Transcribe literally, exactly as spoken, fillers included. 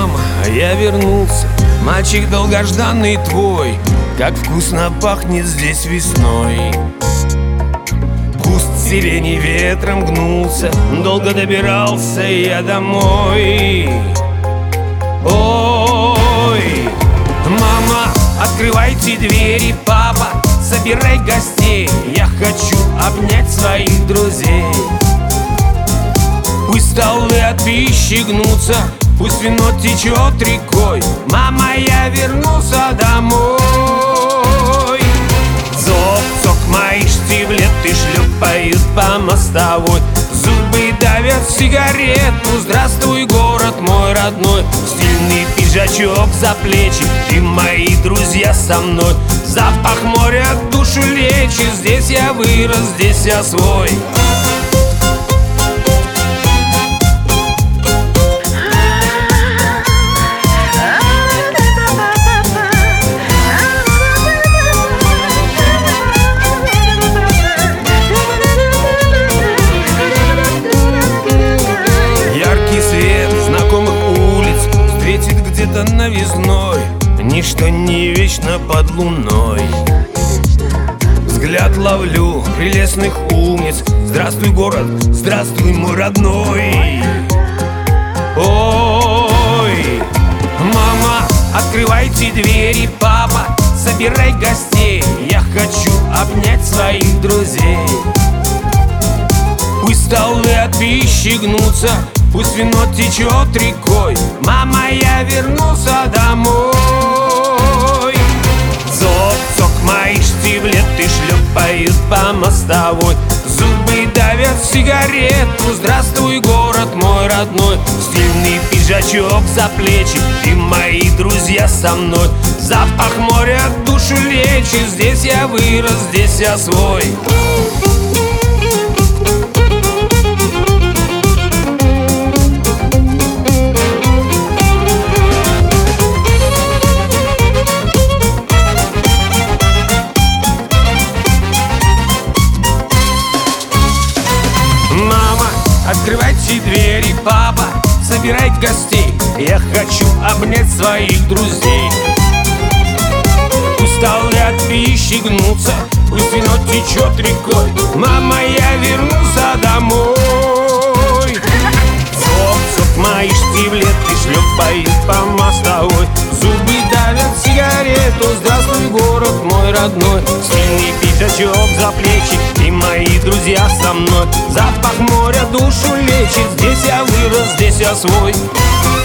мама, я вернулся, мальчик долгожданный твой. Как вкусно пахнет здесь весной. Куст сирени ветром гнулся, долго добирался я домой. Ой, мама, открывайте двери, папа, собирай гостей. Я хочу обнять своих друзей. Пусть столы от пищи гнутся, пусть вино течет рекой. Мама, я вернулся домой. Цок-цок, мои штиблеты шлепают по мостовой. Зубы давят сигарету. Здравствуй, город мой родной. Стильный пиджачок за плечи, и мои друзья со мной. Запах моря душу лечит. Здесь я вырос, здесь я свой. Где-то новизной, ничто не вечно под луной. Взгляд ловлю прелестных умниц. Здравствуй, город, здравствуй, мой родной. Ой, мама, открывайте двери, папа, собирай гостей. Я хочу обнять своих друзей. Пусть столы от пищи гнутся, пусть вино течет рекой. Мама, я вернулся домой. Цок-цок, мои штиблеты шлепают по мостовой. Зубы давят сигарету. Здравствуй, город мой родной. Стильный пиджачок за плечи, и мои друзья со мной. Запах моря душу лечит. Здесь я вырос, здесь я свой. Открывайте двери, папа, собирай гостей. Я хочу обнять своих друзей. Пусть столы от пищи гнутся, пусть вино течет рекой. Мама, я вернулся домой. Цок-цок, мои штиблеты шлепают по мостовой. Зубы давят сигарету. Здравствуй, город мой родной. Стильный пиджачок за плечи, и мои друзья со мной. Запах моря душу лечит. Здесь я вырос, здесь я свой.